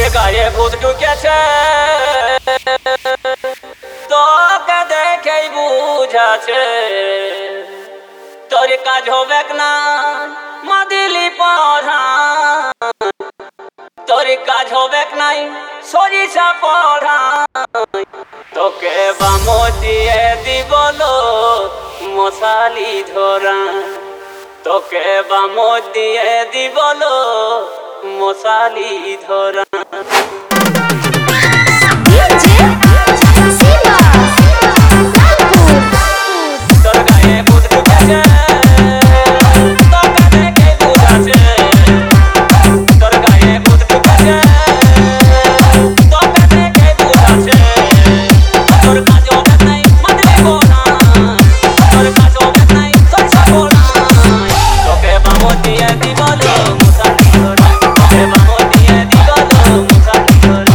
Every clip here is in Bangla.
গায়ে ভূত ঢুকেছে তোকে দেখেই বুঝাছে তোর কাজ হবে না মাদিলি পড়া তোর কাজ হবে নাই সরিষা পড়া তোকে বাম দিয়ে দিবলো মশালি ধরা তোকে বাম দিয়ে দিবলো মশালি ধরা তোর গায়ে ভূত ঢুকেছে তোকে দেখেই বুঝাছে তোর গায়ে ভূত ঢুকেছে তোকে দেখেই বুঝাছে তোর কাজ হবে নাই মাদিলি পড়া তোর কাজ হবে নাই সরিষা পড়া তোকে বাম দিয়ে দিবলো মশালি ধরা তোকে বাম দিয়ে দিবলো মশালি ধরা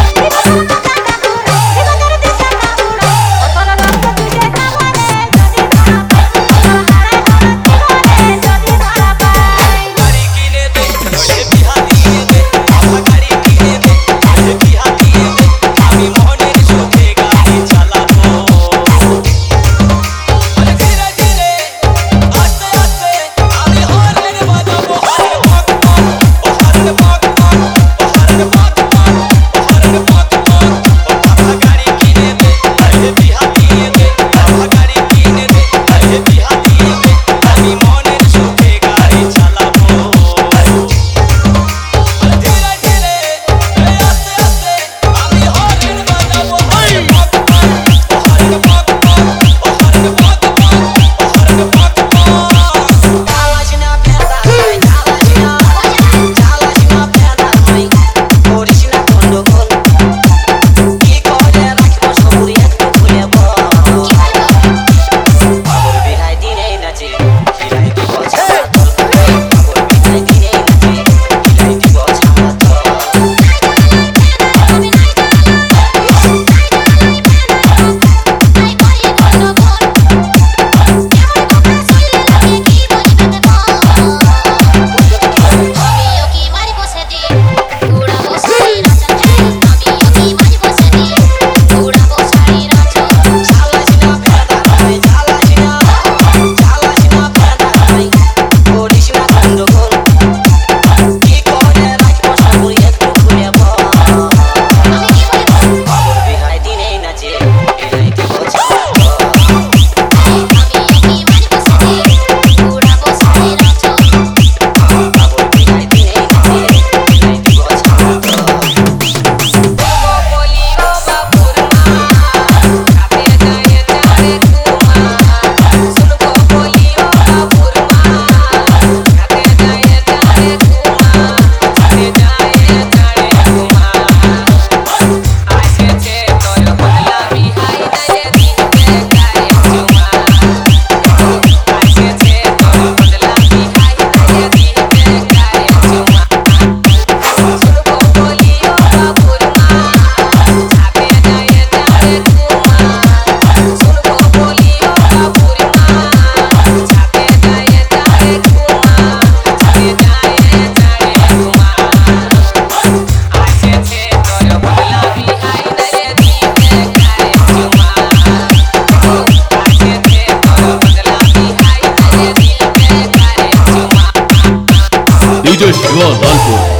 DJ Shiva Dalpur.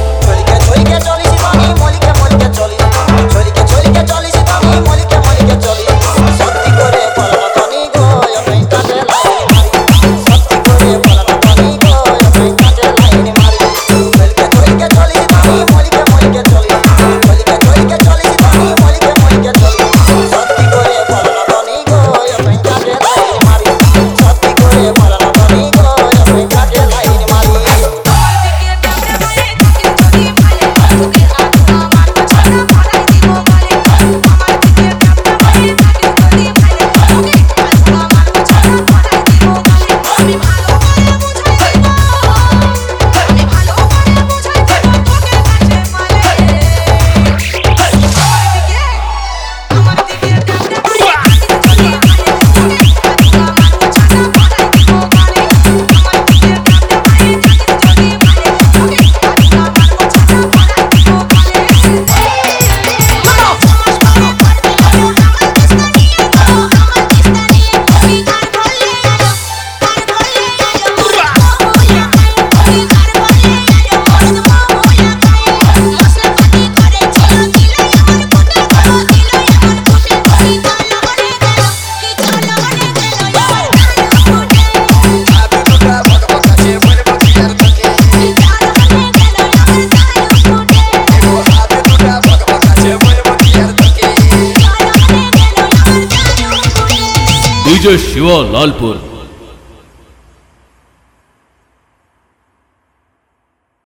DJ Shiva Lalpur.